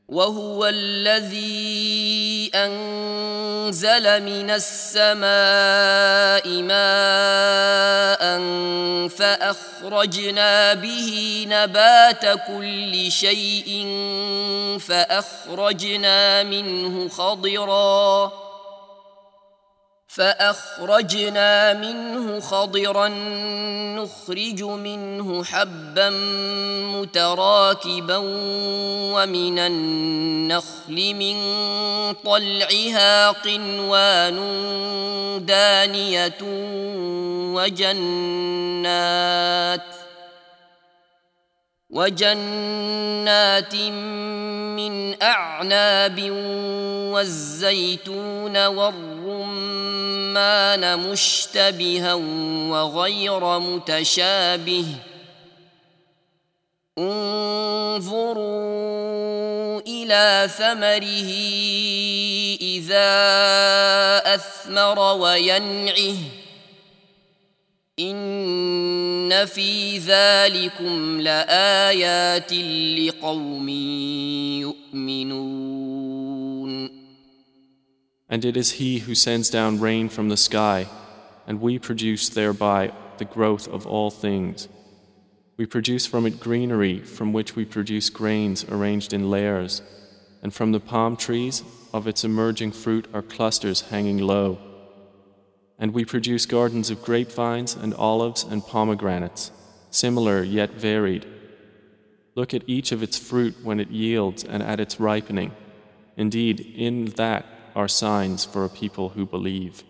وهو الذي أنزل من السماء ماء فأخرجنا به نبات كل شيء فأخرجنا منه خضرا نخرج منه حبا متراكبا ومن النخل من طلعها قنوان دانية وجنات من أعناب والزيتون والرمان مشتبها وغير متشابه انظروا إلى ثمره إذا أثمر وينعه إن في ذلكم لآيات لقوم يؤمنون. And it is He who sends down rain from the sky, and we produce thereby the growth of all things. We produce from it greenery, from which we produce grains arranged in layers, and from the palm trees of its emerging fruit are clusters hanging low. And we produce gardens of grapevines and olives and pomegranates, similar yet varied. Look at each of its fruit when it yields and at its ripening. Indeed, in that are signs for a people who believe.